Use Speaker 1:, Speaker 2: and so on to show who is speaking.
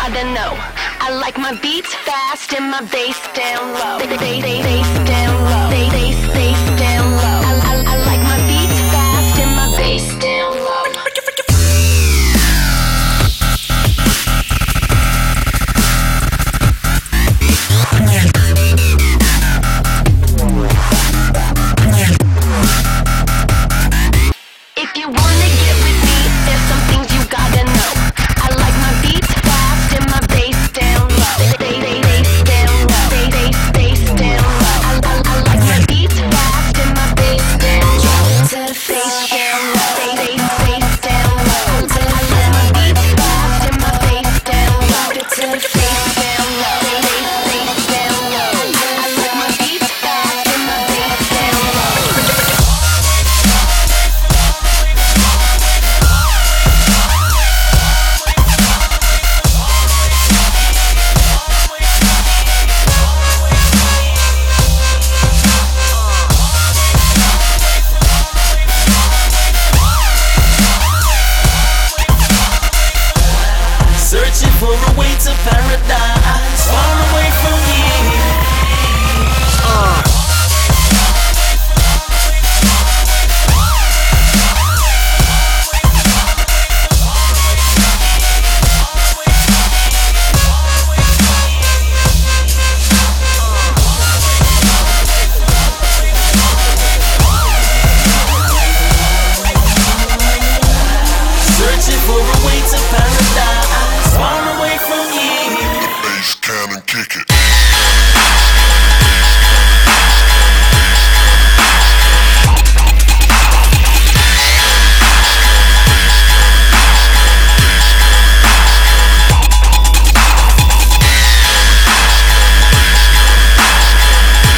Speaker 1: gotta know. I like my beats fast and my bass down low. Bass down low. Bass down low. I like my beats fast and my bass down low. If you wanna get with me, there's some things you gotta know. I like my beats fast and my bass down low. Bass down low. Bass down low. I like my beats fast and my bass down low. To the face down low. Bass down low. I like my beats fast and my bass down low. To the face down low. Bass down low. I like my beats fast and my bass down low.
Speaker 2: Searching for a way to paradise, far away from here. Searching for a way to paradise, far away from here.
Speaker 3: Bass can and kick it.